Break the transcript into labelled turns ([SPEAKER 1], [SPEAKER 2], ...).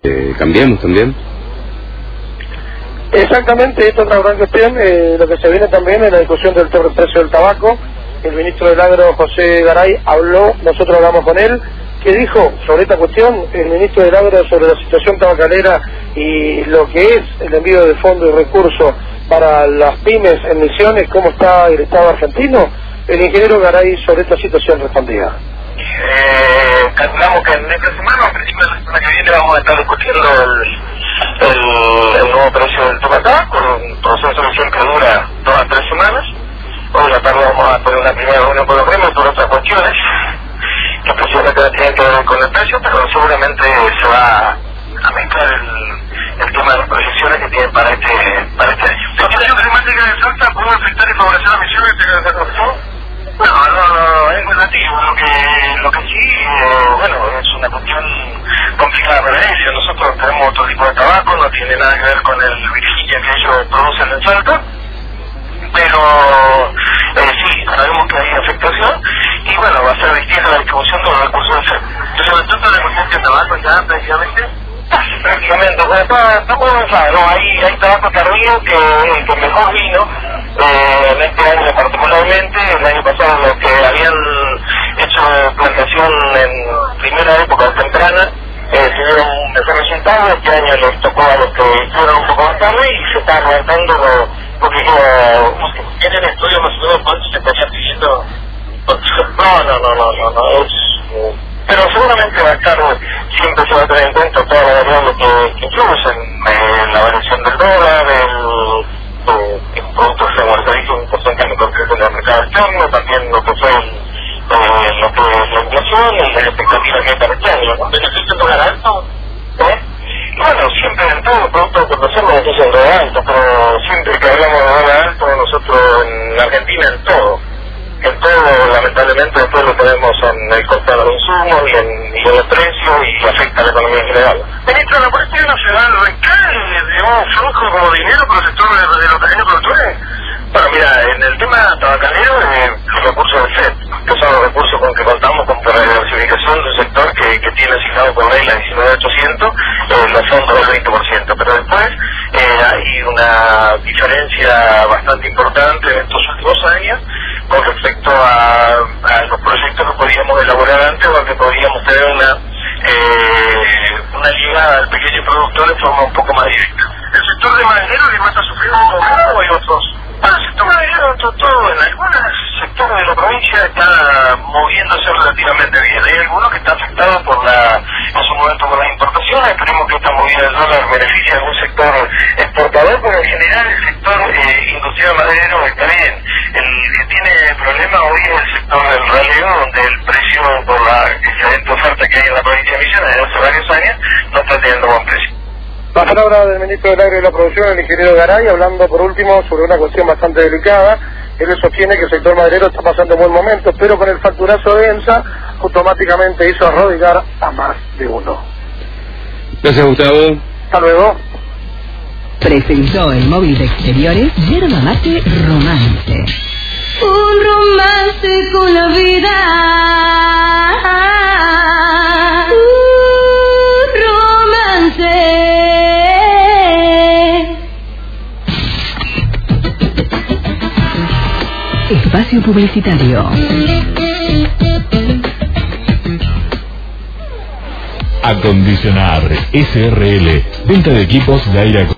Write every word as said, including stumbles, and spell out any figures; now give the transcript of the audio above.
[SPEAKER 1] Eh, ¿Cambiamos también?
[SPEAKER 2] Exactamente, esta es una gran cuestión. Eh, lo que se viene también es la discusión del precio del tabaco. El ministro del Agro, José Garay, habló, nosotros hablamos con él. ¿Qué dijo sobre esta cuestión el ministro del Agro sobre la situación tabacalera y lo que es el envío de fondos y recursos para las pymes en Misiones? ¿Cómo está el Estado argentino? El ingeniero Garay sobre esta situación respondía.
[SPEAKER 3] Eh, calculamos que en esta semana, a principios de la semana que viene, vamos a estar discutiendo el, el, el nuevo precio del tomate, con un proceso de solución que dura dos a tres semanas. Hoy a la tarde vamos a poner una primera reunión con los gremios por otras cuestiones que precisamente tienen que ver con el precio, pero seguramente se va a mezclar el, el tema de las proyecciones que tienen para este, para este año. ¿La situación climática de Salta puede afectar y favorecer a Misiones de la construcción? No, no, no, es relativo. Lo que, lo que sí, eh, bueno, es una cuestión complicada para ellos. Nosotros tenemos otro tipo de tabaco, no tiene nada que ver con el Virginia que ellos producen en Salta, pero eh, sí, sabemos que hay afectación y bueno, va a ser distinta la distribución de los recursos del sector. Entonces, ¿tanto la cuestión de tabaco ya precisamente? Prácticamente, o sea, está, está muy avanzado, ¿no? Hay, hay tabaco tardío que, que mejor vino eh, en este año particularmente. El año pasado los que habían hecho plantación en primera época temprana eh, tuvieron un mejor resultado. Este año les tocó a los que fueron un poco más tarde y se está levantando porque eh, ¿tienen estudios más o menos cuánto se estaría pidiendo? No, no, no, no, no, no, es... Eh, pero seguramente va a estar, siempre se va a tener en cuenta toda la variable que, que influyen, eh, la variación del dólar, el, eh, el producto de amortizador importante en el concreto del mercado externo, también lo que fue el, eh, lo que es la inflación y las expectativas que hay para este año, ¿no? ¿Beneficio dólar alto? ¿Eh? Bueno, siempre en todo producto de exportación beneficia el dólar alto, pero siempre que hablamos de dólar alto, nosotros en Argentina en todo. En todo, lamentablemente, después lo tenemos en el costo de los insumos y en, y en los precios y afecta a la economía en general. Ministro, ¿la Policía Nacional recae de un flujo como dinero para el sector de, de los pequeños productores? Bueno, mira, en el tema tabacalero, eh, los recursos del F E D, que son los recursos con que contamos con la diversificación del sector que, que tiene asignado por ley la diecinueve mil ochocientos, eh, los fondos del veinte por ciento. Pero después eh, hay una diferencia bastante importante en estos últimos años con respecto a, a los proyectos que podíamos elaborar antes o a que podíamos tener una eh, una llegada al pequeño productor de forma un poco más directa. ¿El sector de maderero que más ha sufrido un poco o hay otros? Bueno, el sector maderero, todo, todo en algunos sectores de la provincia está moviéndose relativamente bien. Hay algunos que están afectados por la, en su momento por las importaciones. Esperemos que esta movida del dólar beneficie a algún sector exportador, pero en general el sector eh, industrial maderero está bien. El que tiene problema hoy es el sector del raleo, donde el precio por la excelente oferta que hay en la provincia de Misiones desde hace varios años no está teniendo buen precio.
[SPEAKER 2] La palabra del ministro del Agro y la Producción, el ingeniero Garay, hablando por último sobre una cuestión bastante delicada. Él sostiene que el sector maderero está pasando buen momento, pero con el facturazo de ENSA automáticamente hizo arrodillar a más de uno.
[SPEAKER 1] Gracias, Gustavo.
[SPEAKER 2] Hasta luego.
[SPEAKER 4] Presentó el móvil de exteriores Yerba Mate Romance.
[SPEAKER 5] Un romance con la vida. Un romance.
[SPEAKER 4] Espacio publicitario.
[SPEAKER 6] Acondicionar S R L. Venta de equipos de aire acondicionado.